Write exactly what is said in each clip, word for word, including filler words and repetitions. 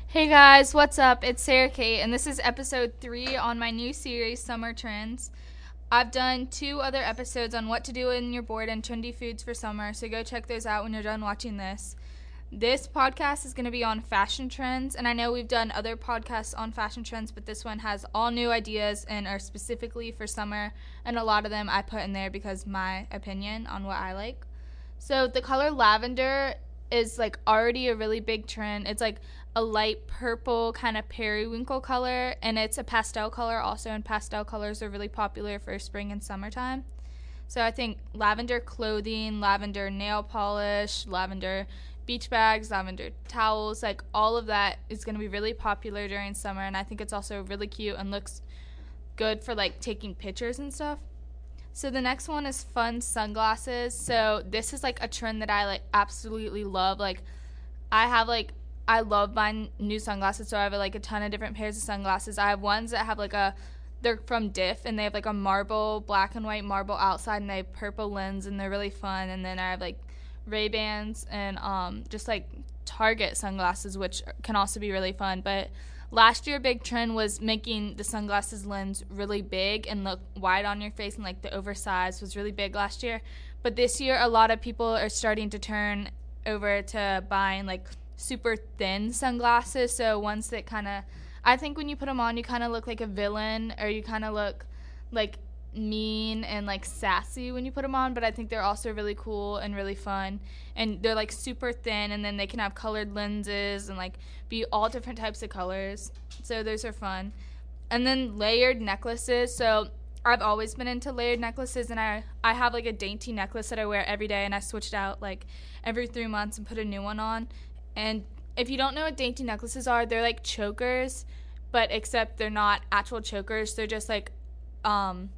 Hey guys, what's up? It's Sarah Kate, and this is episode three on my new series, Summer Trends. I've done two other episodes on what to do in your board and trendy foods for summer, so go check those out when you're done watching this. This podcast is going to be on fashion trends, and I know we've done other podcasts on fashion trends, but this one has all new ideas and are specifically for summer, and a lot of them I put in there because my opinion on what I like. So the color lavender is like already a really big trend. It's like a light purple kind of periwinkle color, and it's a pastel color also, and pastel colors are really popular for spring and summertime. So I think lavender clothing, lavender nail polish, lavender beach bags, lavender towels, like all of that is going to be really popular during summer, and I think it's also really cute and looks good for like taking pictures and stuff. So the next one is fun sunglasses. So this is like a trend that I like absolutely love. Like I have like I love buying new sunglasses, so I have like a ton of different pairs of sunglasses. I have ones that have like a they're from Diff, and they have like a marble, black and white marble outside, and they have purple lens, and they're really fun. And then I have like Ray-Bans and um just like Target sunglasses, which can also be really fun. But last year, a big trend was making the sunglasses lens really big and look wide on your face, and like the oversized was really big last year. But this year, a lot of people are starting to turn over to buying like super thin sunglasses. So ones that kind of, I think when you put them on, you kind of look like a villain, or you kind of look like mean and like sassy when you put them on, but I think they're also really cool and really fun, and they're like super thin, and then they can have colored lenses and like be all different types of colors, so those are fun. And then layered necklaces. So I've always been into layered necklaces, and I I have like a dainty necklace that I wear every day, and I switch it out like every three months and put a new one on. And if you don't know what dainty necklaces are, they're like chokers, but except they're not actual chokers. They're just like um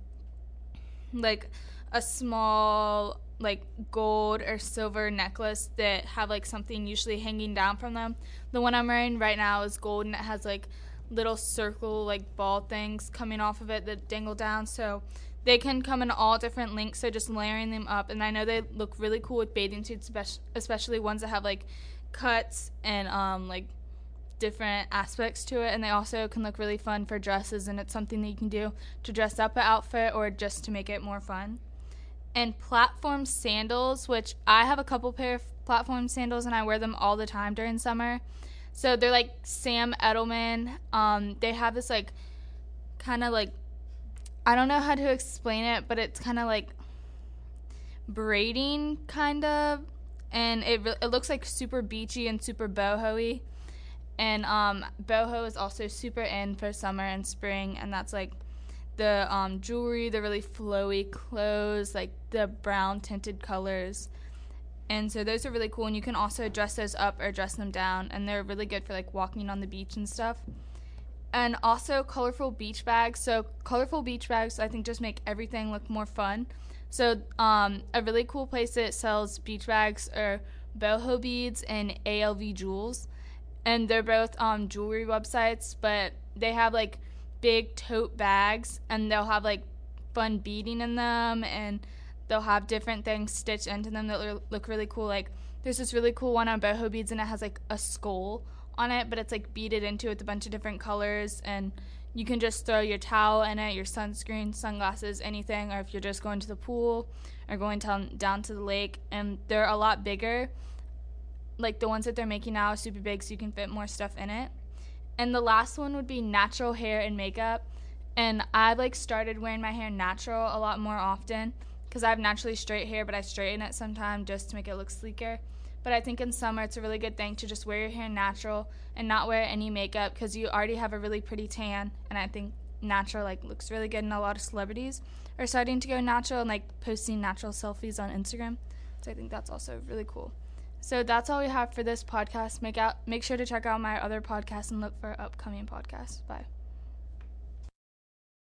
like a small like gold or silver necklace that have like something usually hanging down from them. The one I'm wearing right now is gold, and it has like little circle like ball things coming off of it that dangle down. So they can come in all different lengths, so just layering them up. And I know they look really cool with bathing suits, especially ones that have like cuts and um like different aspects to it, and they also can look really fun for dresses, and it's something that you can do to dress up an outfit or just to make it more fun. And platform sandals, which I have a couple pair of platform sandals, and I wear them all the time during summer. So they're like Sam Edelman. Um, they have this like kind of like, I don't know how to explain it, but it's kind of like braiding kind of, and it it looks like super beachy and super boho-y. And um, boho is also super in for summer and spring, and that's like the um, jewelry, the really flowy clothes, like the brown tinted colors. And so those are really cool, and you can also dress those up or dress them down, and they're really good for like walking on the beach and stuff. And also colorful beach bags. So colorful beach bags, I think, just make everything look more fun. So um, a really cool place that sells beach bags are Boho Beads and A L V Jewels. And they're both um, jewelry websites, but they have like big tote bags, and they'll have like fun beading in them, and they'll have different things stitched into them that look really cool. Like there's this really cool one on Boho Beads, and it has like a skull on it, but it's like beaded into with a bunch of different colors, and you can just throw your towel in it, your sunscreen, sunglasses, anything, or if you're just going to the pool or going down, down to the lake. And they're a lot bigger. Like the ones that they're making now are super big, so you can fit more stuff in it. And the last one would be natural hair and makeup. And I've like started wearing my hair natural a lot more often because I have naturally straight hair, but I straighten it sometimes just to make it look sleeker. But I think in summer it's a really good thing to just wear your hair natural and not wear any makeup, because you already have a really pretty tan, and I think natural like looks really good, and a lot of celebrities are starting to go natural and like posting natural selfies on Instagram. So I think that's also really cool. So that's all we have for this podcast. Make out make sure to check out my other podcasts and look for upcoming podcasts. Bye.